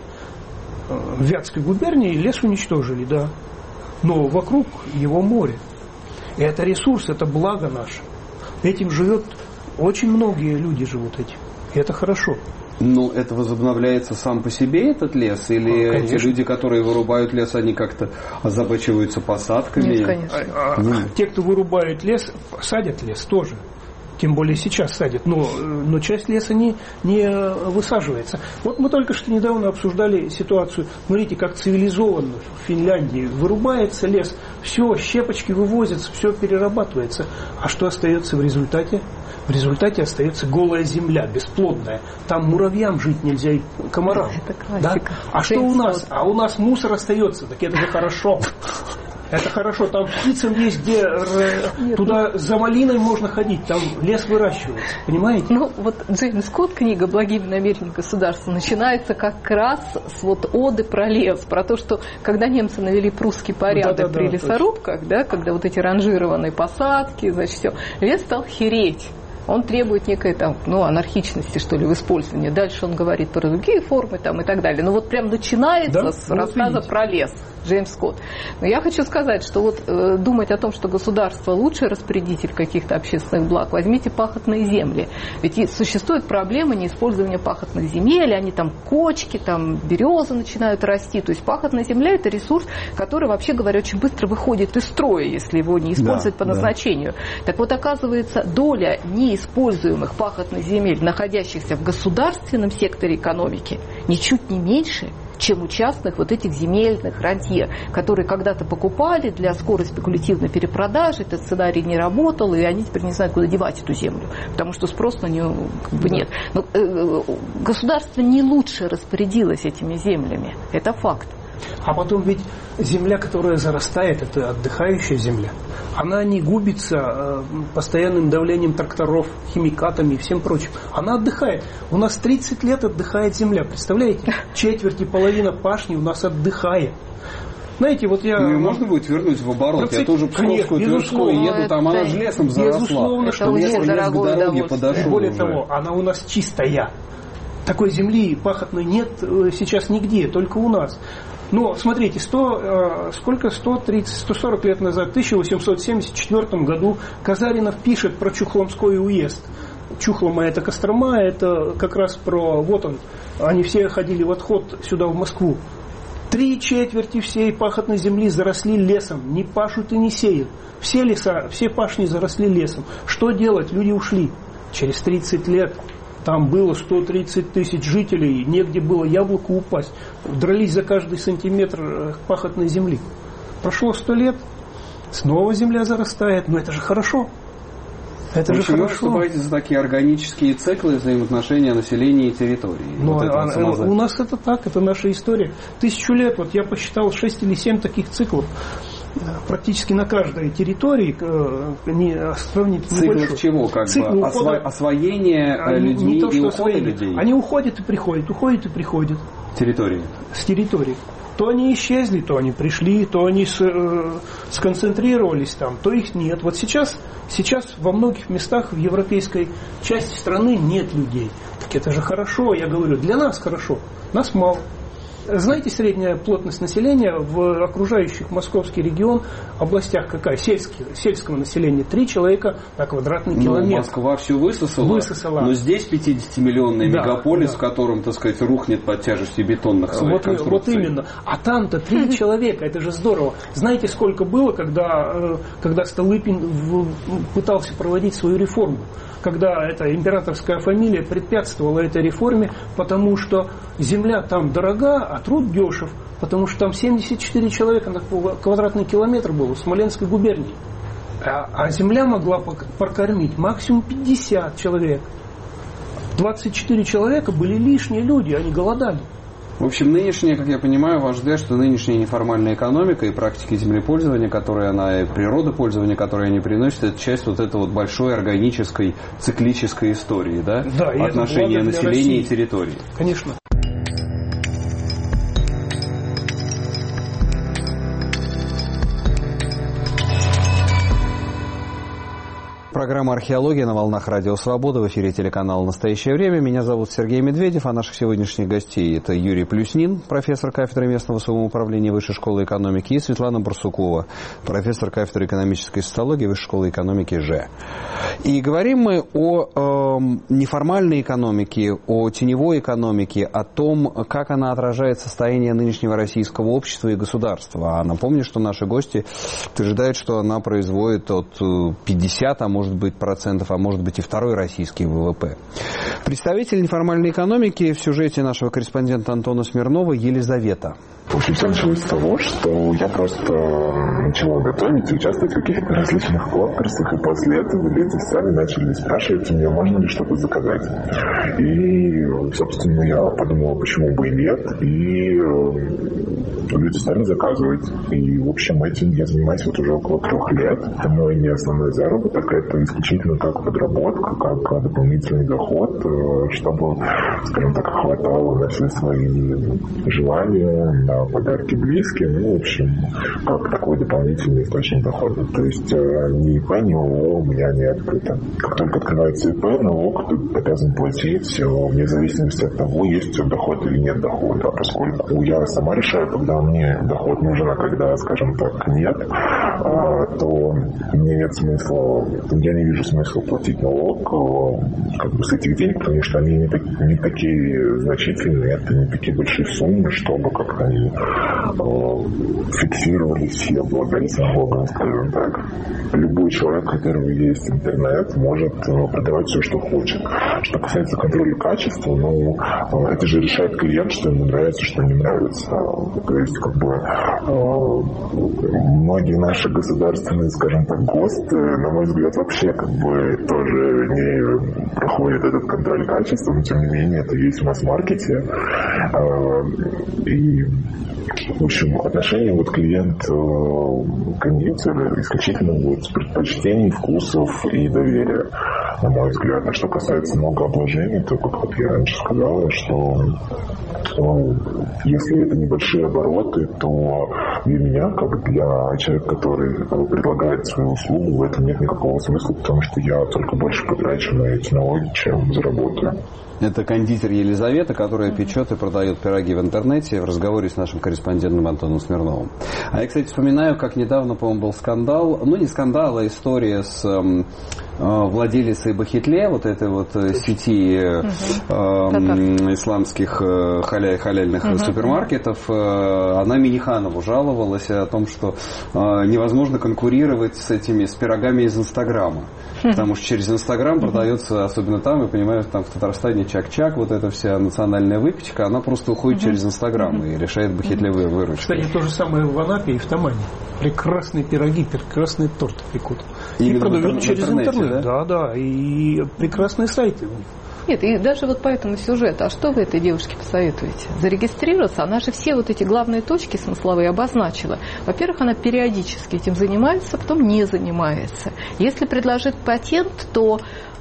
В Вятской губернии лес уничтожили, да, но вокруг его море. И это ресурс, это благо наше. Этим живет, очень многие люди живут этим. И это хорошо. Ну, это возобновляется сам по себе этот лес? Или эти люди, которые вырубают лес, они как-то озабочиваются посадками? Нет, конечно. Те, кто вырубает лес, садят лес тоже. Тем более сейчас садят, но часть леса не высаживается. Вот мы только что недавно обсуждали ситуацию. Смотрите, как цивилизованно в Финляндии вырубается лес, все, щепочки вывозятся, все перерабатывается. А что остается в результате? В результате остается голая земля, бесплодная. Там муравьям жить нельзя и комарам. Это классика. Да? А что у нас? А у нас мусор остается, так это же хорошо. Это хорошо, там птицам есть, где туда за малиной можно ходить, там лес выращивается, понимаете? Ну, вот Джеймс Скотт, книга «Благими намерениями государства», начинается как раз с вот оды про лес, про то, что когда немцы навели прусский порядок при лесорубках, да, когда вот эти ранжированные посадки, значит, все, лес стал хереть. Он требует некой там, анархичности, что ли, в использовании. Дальше он говорит про другие формы там, и так далее. Но вот прям начинается с рассказа про лес. Джеймс Скотт. Но я хочу сказать, что вот думать о том, что государство лучший распорядитель каких-то общественных благ, возьмите пахотные земли. Ведь существует проблема неиспользования пахотных земель, они там кочки, там березы начинают расти. То есть пахотная земля – это ресурс, который, вообще говоря, очень быстро выходит из строя, если его не использовать по назначению. Так вот, оказывается, доля неиспользуемых пахотных земель, находящихся в государственном секторе экономики, ничуть не меньше, чем у частных вот этих земельных рантье, которые когда-то покупали для скорой спекулятивной перепродажи, этот сценарий не работал, и они теперь не знают, куда девать эту землю, потому что спрос на нее нет. Но государство не лучше распорядилось этими землями, это факт. А потом ведь земля, которая зарастает, это отдыхающая земля. Она не губится постоянным давлением тракторов, химикатами и всем прочим. Она отдыхает. У нас 30 лет отдыхает земля. Представляете? Четверть и половина пашни у нас отдыхает. Знаете, вот я... можно будет вернуть в оборот? Я тоже Псковскую, Тверскую еду, там она же лесом заросла. Безусловно, что лес к дороге подошел. Более того, она у нас чистая. Такой земли пахотной нет сейчас нигде, только у нас. Но, смотрите, 140 лет назад, в 1874 году, Казаринов пишет про Чухломской уезд. Чухлома – это Кострома, это как раз про... Вот он, они все ходили в отход сюда, в Москву. 3/4 всей пахотной земли заросли лесом, не пашут и не сеют. Все леса, все пашни заросли лесом. Что делать? Люди ушли. Через 30 лет... Там было 130 тысяч жителей, негде было яблоку упасть. Дрались за каждый сантиметр пахотной земли. Прошло 100 лет, снова земля зарастает. Но это же хорошо. Это же хорошо. Вы выступаете за такие органические циклы взаимоотношения населения и территории? У нас это так, это наша история. 1000 лет, вот я посчитал 6 или 7 таких циклов. Практически на каждой территории сравнительно циклов небольшой. Чего? Циклы освоение людьми и ухода людей? Они уходят и приходят, уходят и приходят. Территории? С территории. То они исчезли, то они пришли, то они сконцентрировались там, то их нет. Вот сейчас во многих местах в европейской части страны нет людей. Так это же хорошо, я говорю, для нас хорошо, нас мало. Знаете, средняя плотность населения в окружающих московский регион областях какая? Сельского населения 3 человека на квадратный километр. Москва все высосала. Но здесь 50-миллионный мегаполис, в котором, так сказать, рухнет под тяжестью бетонных своих конструкций. Вот именно. А там-то 3 человека, это же здорово. Знаете, сколько было, когда Столыпин пытался проводить свою реформу? Когда эта императорская фамилия препятствовала этой реформе, потому что земля там дорога, а труд дешев, потому что там 74 человека на квадратный километр было в Смоленской губернии. А земля могла прокормить максимум 50 человек. 24 человека были лишние люди, они голодали. В общем, нынешняя, как я понимаю, ваш взгляд, что нынешняя неформальная экономика и практики землепользования, которые она, и природопользования, которые они приносят, это часть вот этой вот большой органической, циклической истории, да? Да, и отношения населения и территории. Конечно. Программа «Археология» на волнах Радио Свобода. В эфире телеканала «Настоящее время». Меня зовут Сергей Медведев, а наших сегодняшних гостей это Юрий Плюснин, профессор кафедры местного самоуправления Высшей школы экономики, и Светлана Барсукова, профессор кафедры экономической социологии Высшей школы экономики ЖЭ. И говорим мы о неформальной экономике, о теневой экономике, о том, как она отражает состояние нынешнего российского общества и государства. А напомню, что наши гости утверждают, что она производит от 50, а может быть процентов, а может быть и второй российский ВВП. Представитель неформальной экономики в сюжете нашего корреспондента Антона Смирнова Елизавета. В общем, все началось с того, что я просто начала готовить и участвовать в каких-то различных конкурсах, и после этого люди сами начали спрашивать у меня, можно ли что-то заказать. И, собственно, я подумала, почему бы и нет, и люди стали заказывать. И, в общем, этим я занимаюсь вот уже около 3 лет. Это мой не основной заработок, это исключительно как подработка, как дополнительный доход. доход, чтобы, скажем так, хватало на все свои желания, на подарки близким, ну, в общем, как такой дополнительный источник дохода. То есть ни ИП, ни ООО у меня не открыто. Как только открывается ИП, налог обязан платить вне зависимости от того, есть доход или нет дохода. Поскольку я сама решаю, когда мне доход нужен, а когда, скажем так, нет, то мне нет смысла, я не вижу смысла платить налог как бы с этих денег, потому что они не такие значительные, это не такие большие суммы, чтобы как-то они фиксировались и облагались налогом, скажем так. Любой человек, у которого есть интернет, может продавать все, что хочет. Что касается контроля качества, ну, это же решает клиент, что ему нравится, что не нравится. То есть, как бы, многие наши государственные, скажем так, ГОСТы, на мой взгляд, вообще, как бы, тоже не проходят этот контроль качества, но, тем не менее, это есть в масс-маркете. И, в общем, отношение вот клиент-кондитер исключительно будет с предпочтений, вкусов и доверия, на мой взгляд. А что касается налогообложения, то, как вот я раньше сказала, что если это небольшие обороты, то для меня, как для человека, который предлагает свою услугу, в этом нет никакого смысла, потому что я только больше потрачу на эти налоги, чем заработаю. Это кондитер Елизавета, которая печет и продает пироги в интернете, в разговоре с нашим корреспондентом Антоном Смирновым. А я, кстати, вспоминаю, как недавно, по-моему, был скандал, ну не скандал, а история с владелицей Бахетле, вот этой вот сети исламских халяльных супермаркетов. Она Миниханову жаловалась о том, что невозможно конкурировать с пирогами из Инстаграма. Потому что через Инстаграм продается, особенно там, я понимаю, там в Татарстане чак-чак, вот эта вся национальная выпечка, она просто уходит через Инстаграм и решает бахетлевые выручки. Кстати, то же самое в Анапе и в Тамане. Прекрасные пироги, прекрасные торты пекут. И продают через интернет. Да, и прекрасные сайты. Нет, и даже вот по этому сюжету, а что вы этой девушке посоветуете? Зарегистрироваться? Она же все вот эти главные точки смысловые обозначила. Во-первых, она периодически этим занимается, потом не занимается. Если предложит патент, то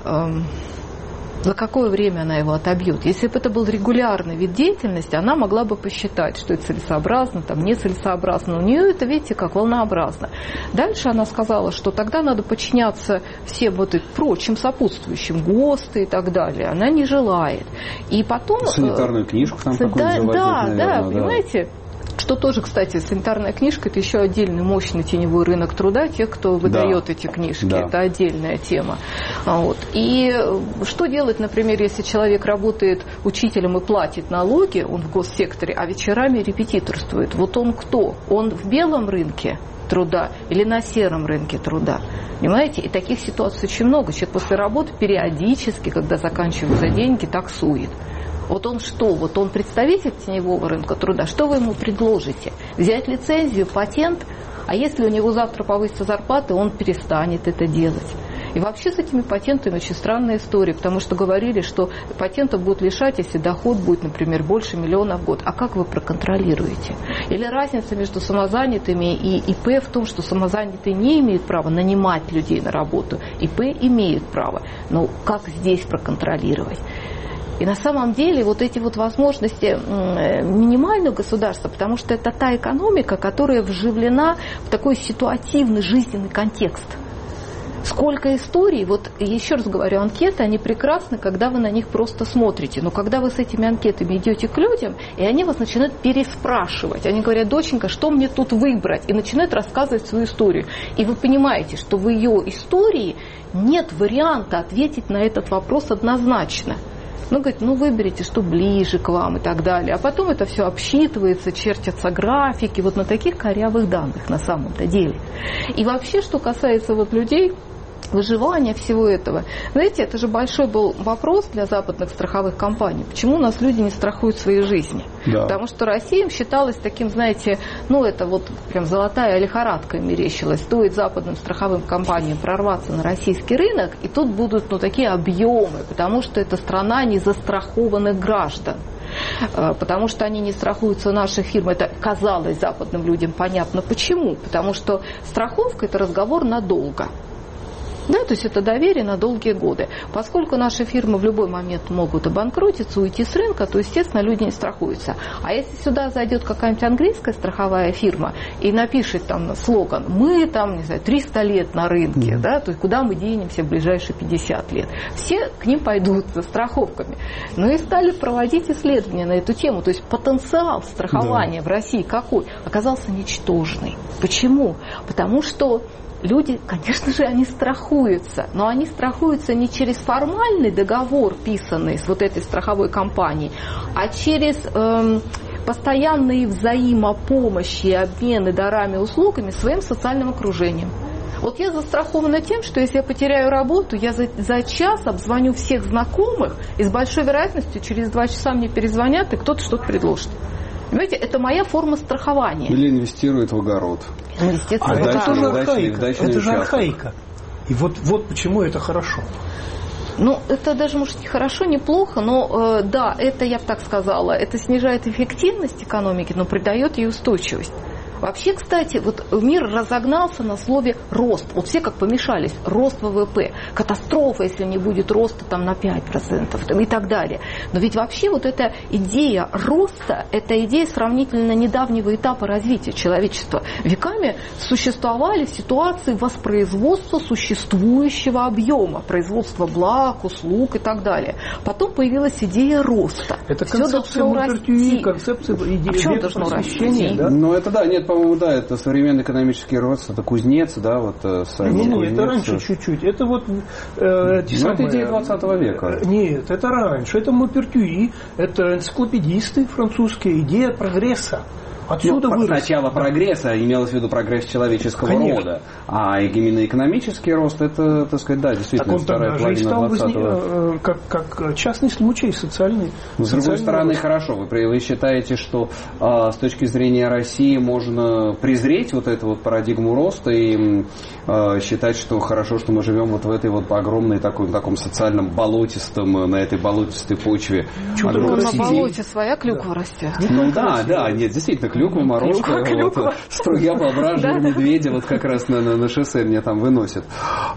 за какое время она его отобьет? Если бы это был регулярный вид деятельности, она могла бы посчитать, что это целесообразно, там, нецелесообразно. У нее это, видите, как волнообразно. Дальше она сказала, что тогда надо подчиняться всем вот этим прочим сопутствующим, ГОСТы и так далее. Она не желает. И потом... Санитарную книжку там какую-нибудь заводить, наверное, понимаете? Что тоже, кстати, санитарная книжка – это еще отдельный мощный теневой рынок труда тех, кто выдает эти книжки. Да. Это отдельная тема. Вот. И что делать, например, если человек работает учителем и платит налоги, он в госсекторе, а вечерами репетиторствует? Вот он кто? Он в белом рынке труда или на сером рынке труда? Понимаете? И таких ситуаций очень много. Человек после работы периодически, когда заканчиваются деньги, таксует. Вот он что? Вот он представитель теневого рынка труда. Что вы ему предложите? Взять лицензию, патент? А если у него завтра повысится зарплата, он перестанет это делать. И вообще с этими патентами очень странная история, потому что говорили, что патентов будут лишать, если доход будет, например, больше миллиона в год. А как вы проконтролируете? Или разница между самозанятыми и ИП в том, что самозанятые не имеют права нанимать людей на работу, ИП имеют право. Но как здесь проконтролировать? И на самом деле вот эти вот возможности минимального государства, потому что это та экономика, которая вживлена в такой ситуативный жизненный контекст. Сколько историй, вот еще раз говорю, анкеты, они прекрасны, когда вы на них просто смотрите. Но когда вы с этими анкетами идете к людям, и они вас начинают переспрашивать. Они говорят: доченька, что мне тут выбрать? И начинают рассказывать свою историю. И вы понимаете, что в ее истории нет варианта ответить на этот вопрос однозначно. Ну, говорит, выберите, что ближе к вам и так далее. А потом это все обсчитывается, чертятся графики, вот на таких корявых данных на самом-то деле. И вообще, что касается вот людей, выживания всего этого. Знаете, это же большой был вопрос для западных страховых компаний. Почему у нас люди не страхуют свои жизни? Да. Потому что Россия считалась таким, знаете, это вот прям золотая лихорадка мерещилась. Стоит западным страховым компаниям прорваться на российский рынок, и тут будут такие объемы, потому что это страна незастрахованных граждан. Потому что они не страхуются наших фирм. Это казалось западным людям понятно почему. Потому что страховка – это разговор надолго. Да, то есть это доверие на долгие годы. Поскольку наши фирмы в любой момент могут обанкротиться, уйти с рынка, то, естественно, люди не страхуются. А если сюда зайдет какая-нибудь английская страховая фирма и напишет там слоган «Мы там, не знаю, 300 лет на рынке», да, то есть куда мы денемся в ближайшие 50 лет, все к ним пойдут за страховками. Ну и стали проводить исследования на эту тему. То есть потенциал страхования в России какой? Оказался ничтожный. Почему? Потому что люди, конечно же, они страхуются, но они страхуются не через формальный договор, писанный с вот этой страховой компанией, а через постоянные взаимопомощи и обмены дарами и услугами своим социальным окружением. Вот я застрахована тем, что если я потеряю работу, я за час обзвоню всех знакомых, и с большой вероятностью через 2 часа мне перезвонят, и кто-то что-то предложит. Понимаете, это моя форма страхования. Или инвестирует в огород. Это же архаика. И вот почему это хорошо. Ну, это даже, может, не хорошо, не плохо, но да, это, я бы так сказала, это снижает эффективность экономики, но придает ей устойчивость. Вообще, кстати, вот мир разогнался на слове «рост». Вот все как помешались. Рост ВВП. Катастрофа, если не будет роста там, на 5% и так далее. Но ведь вообще вот эта идея роста, это идея сравнительно недавнего этапа развития человечества. Веками существовали ситуации воспроизводства существующего объема, производства благ, услуг и так далее. Потом появилась идея роста. Это концепция Монтертюи, концепция идеи просвещения. Да? Ну, это да, нет, по-моему, да, это современный экономический рост, это кузнец, да, вот Нет, это раньше чуть-чуть. Это вот это идея 20 века. Нет, это раньше. Это Монтертюи, это энциклопедисты французские, идея прогресса. Отсюда сначала прогресса, имелось в виду прогресс человеческого рода, а именно экономический рост, это, так сказать, да, действительно, вторая половина 20-го. Как частный случай, социальный. С другой стороны, рост. Хорошо, вы считаете, что с точки зрения России можно презреть вот эту вот парадигму роста и считать, что хорошо, что мы живем вот в этой вот огромной таком социальном болотистом, на этой болотистой почве. На болоте своя клюква растет. Ну да, нет, действительно, клюква, морожка, вот, струя бобра, медведя вот как раз на шоссе мне там выносит.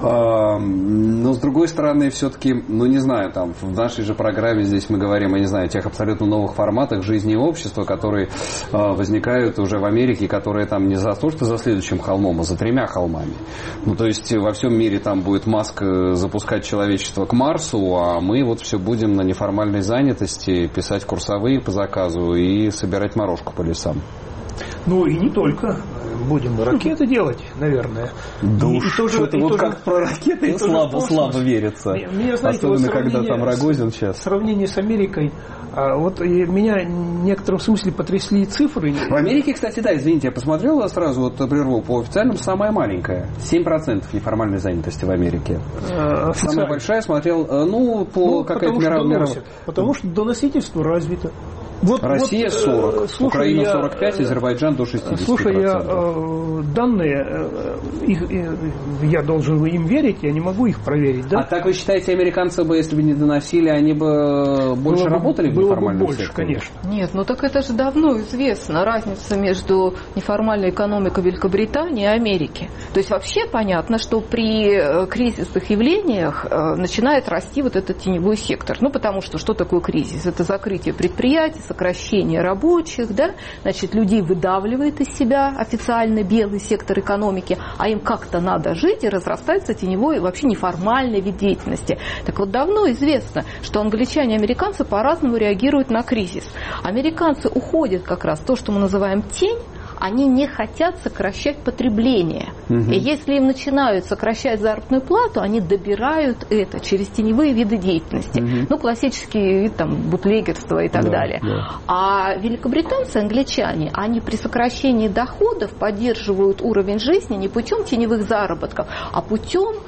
Но с другой стороны, все-таки, ну не знаю, там в нашей же программе здесь мы говорим, я не знаю, о тех абсолютно новых форматах жизни и общества, которые возникают уже в Америке, которые там не за то, что за следующим холмом, а за 3 холмами. Ну то есть во всем мире там будет Маск запускать человечество к Марсу, а мы вот все будем на неформальной занятости писать курсовые по заказу и собирать морожку по лесам. Ну и не только. Будем ракеты делать, наверное. Да уж, что-то вот как про ракеты слабо верится. Особенно, когда там Рогозин сейчас. Сравнение с Америкой. Вот меня в некотором смысле потрясли цифры. В Америке, кстати, да, извините, я посмотрел сразу, вот прерву, по официальным самая маленькая. 7% неформальной занятости в Америке. Самая большая, смотрел, по какая-то мировая. Потому что доносительство развито. Россия 40, Украина 45, Азербайджан до 60%. Слушай, данные, я должен им верить, я не могу их проверить, да? А так вы считаете, американцы бы, если бы не доносили, они бы больше работали в неформальном секторе? Конечно. Нет, так это же давно известно, разница между неформальной экономикой Великобритании и Америки. То есть вообще понятно, что при кризисных явлениях начинает расти вот этот теневой сектор. Потому что такое кризис? Это закрытие предприятий, сокращение рабочих, да, значит, людей выдавливает из себя официально белый сектор экономики, а им как-то надо жить, и разрастается теневой, вообще неформальный вид деятельности. Так вот, давно известно, что англичане и американцы по-разному реагируют на кризис. Американцы уходят как раз в то, что мы называем тень, они не хотят сокращать потребление. Угу. И если им начинают сокращать заработную плату, они добирают это через теневые виды деятельности. Угу. Классический вид бутлегерства и так далее. Да. А великобританцы, англичане, они при сокращении доходов поддерживают уровень жизни не путем теневых заработков, а путем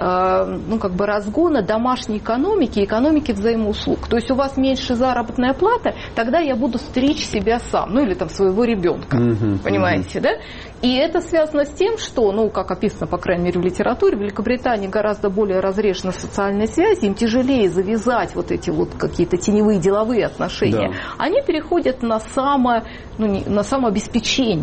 разгона домашней экономики и экономики взаимоуслуг. То есть у вас меньше заработная плата, тогда я буду стричь себя сам, или своего ребенка. Понимаете, да? И это связано с тем, что, как описано, по крайней мере, в литературе, в Великобритании гораздо более разрежены социальные связи, им тяжелее завязать вот эти вот какие-то теневые деловые отношения. Да. Они переходят на самообеспечение.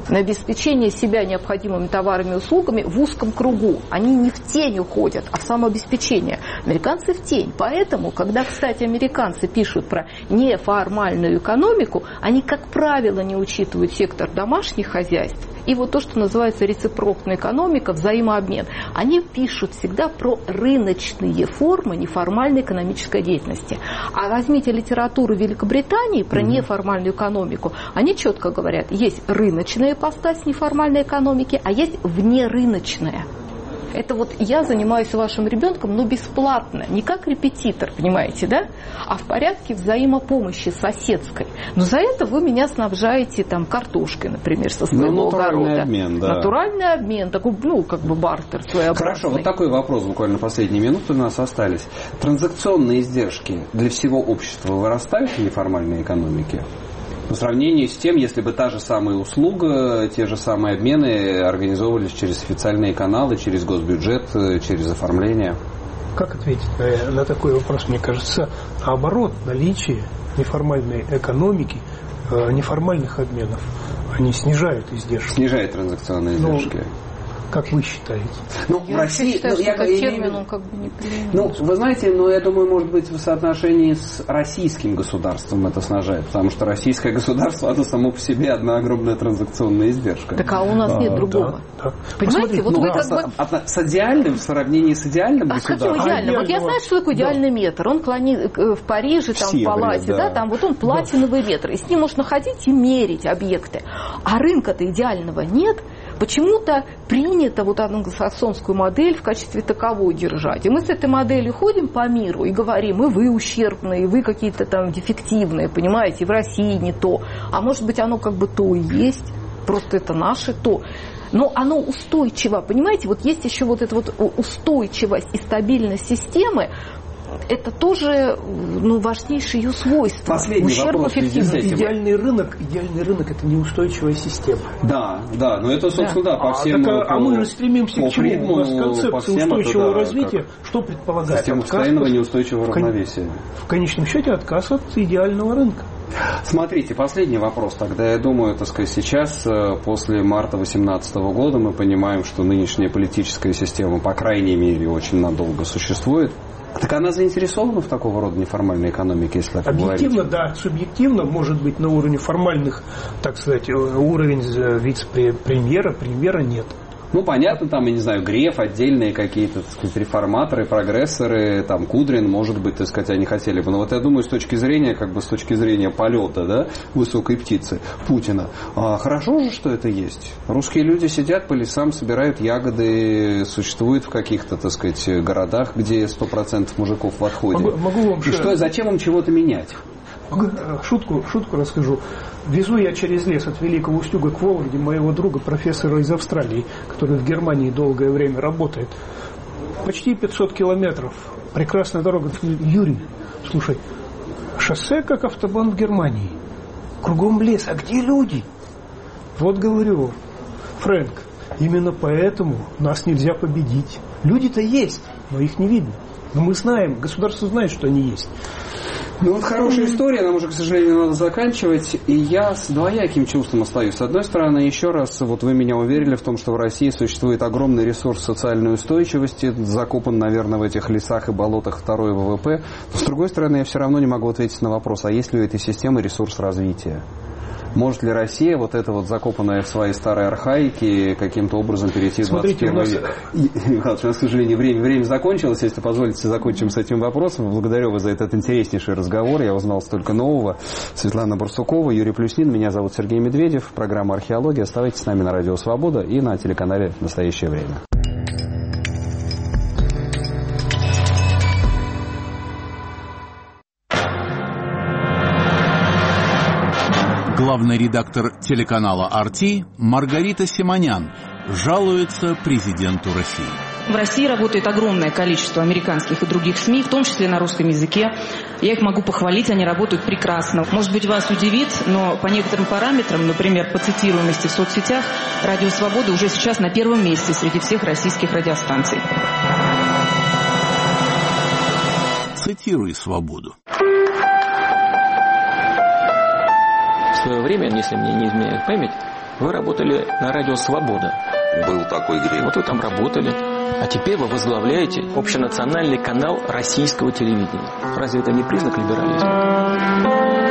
на обеспечение себя необходимыми товарами и услугами в узком кругу. Они не в тень уходят, а в самообеспечение. Американцы в тень. Поэтому, когда, кстати, американцы пишут про неформальную экономику, они, как правило, не учитывают сектор домашних хозяйств и вот то, что называется рецепрокная экономика, взаимообмен. Они пишут всегда про рыночные формы неформальной экономической деятельности. А возьмите литературу Великобритании про неформальную экономику. Они четко говорят, есть рыночная ипостась неформальной экономики, а есть внерыночная. Это вот я занимаюсь вашим ребенком, но бесплатно, не как репетитор, понимаете, да? А в порядке взаимопомощи соседской. Но за это вы меня снабжаете там картошкой, например, со своего огорода. Обмен, да. Натуральный обмен, такой, ну, как бы бартер своеобразный. Хорошо, вот такой вопрос, буквально последние минуты у нас остались. Транзакционные издержки для всего общества вырастают в неформальной экономике? По сравнению с тем, если бы та же самая услуга, те же самые обмены организовывались через официальные каналы, через госбюджет, через оформление. Как ответить на такой вопрос? Мне кажется, наоборот, наличие неформальной экономики, неформальных обменов, они снижают издержки. Снижает транзакционные издержки. Как вы считаете? Ну, в России, считаю, что этот термин, он как бы не применяется. Ну, вы знаете, я думаю, может быть, в соотношении с российским государством это снижает, потому что российское государство, оно само по себе одна огромная транзакционная издержка. Так, а у нас нет другого. Да. Понимаете, вот вы как бы... С идеальным, в сравнении с идеальным государством. Каким идеальным? Вот я знаю, что такое идеальный метр. Он в Париже, там, в Палате, да, там вот он платиновый метр. И с ним можно ходить и мерить объекты. А рынка-то идеального нет. Почему-то принято вот англосаксонскую модель в качестве таковой держать. И мы с этой моделью ходим по миру и говорим, и вы ущербные, и вы какие-то там дефективные, понимаете, и в России не то. А может быть, оно как бы то и есть, просто это наше то. Но оно устойчиво, понимаете, вот есть еще вот эта вот устойчивость и стабильность системы. Это тоже важнейшее ее свойство. Последний вопрос. Идеальный рынок это неустойчивая система. Да, но это, собственно, по всем... А мы же стремимся к чему? У нас концепция устойчивого развития, что предполагает? Система постоянного неустойчивого равновесия. В конечном счете отказ от идеального рынка. Смотрите, последний вопрос. Тогда я думаю, сейчас, после марта 2018 года, мы понимаем, что нынешняя политическая система, по крайней мере, очень надолго существует. Так она заинтересована в такого рода неформальной экономике, если так говорить? Объективно, да. Субъективно, может быть, на уровне формальных, так сказать, уровень вице-премьера нет. Понятно, там, я не знаю, Греф, отдельные какие-то, так сказать, реформаторы, прогрессоры, там, Кудрин, может быть, так сказать, они хотели бы. Но вот я думаю, с точки зрения полета, да, высокой птицы Путина, хорошо же, что это есть. Русские люди сидят по лесам, собирают ягоды, существуют в каких-то, так сказать, городах, где 100% мужиков в отходе. Могу вам зачем им чего-то менять? Шутку расскажу. Везу я через лес от Великого Устюга к Вологде моего друга, профессора из Австралии, который в Германии долгое время работает. Почти 500 километров. Прекрасная дорога. Юрий, слушай, шоссе как автобан в Германии. Кругом лес. А где люди? Вот говорю, Фрэнк, именно поэтому нас нельзя победить. Люди-то есть, но их не видно. Но мы знаем, государство знает, что они есть. Хорошая история, нам уже, к сожалению, надо заканчивать. И я с двояким чувством остаюсь. С одной стороны, еще раз, вы меня уверили в том, что в России существует огромный ресурс социальной устойчивости, закопан, наверное, в этих лесах и болотах второй ВВП. Но, с другой стороны, я все равно не могу ответить на вопрос, а есть ли у этой системы ресурс развития? Может ли Россия, закопанная в своей старой архаике, каким-то образом перейти в 21 век? Михаил, у нас, к сожалению, время закончилось. Если позволите, закончим с этим вопросом. Благодарю вас за этот интереснейший разговор. Я узнал столько нового. Светлана Барсукова, Юрий Плюснин. Меня зовут Сергей Медведев. Программа «Археология». Оставайтесь с нами на Радио Свобода и на телеканале «Настоящее время». Главный редактор телеканала «Арти» Маргарита Симонян жалуется президенту России. В России работает огромное количество американских и других СМИ, в том числе на русском языке. Я их могу похвалить, они работают прекрасно. Может быть, вас удивит, но по некоторым параметрам, например, по цитируемости в соцсетях, «Радио Свобода» уже сейчас на первом месте среди всех российских радиостанций. Цитируй «Свободу». В свое время, если мне не изменяет память, Вы работали на радио «Свобода». Был такой грех. Вот вы там работали. А теперь вы возглавляете общенациональный канал российского телевидения. Разве это не признак либерализма?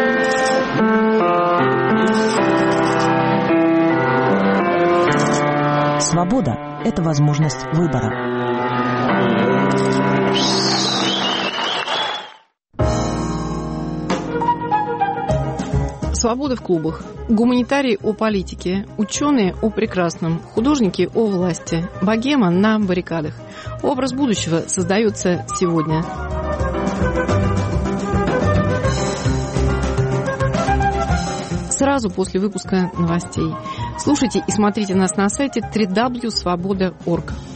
Свобода – это возможность выбора. Свобода в клубах. Гуманитарии о политике, ученые о прекрасном, художники о власти, богема на баррикадах. Образ будущего создается сегодня. Сразу после выпуска новостей. Слушайте и смотрите нас на сайте www.svoboda.org.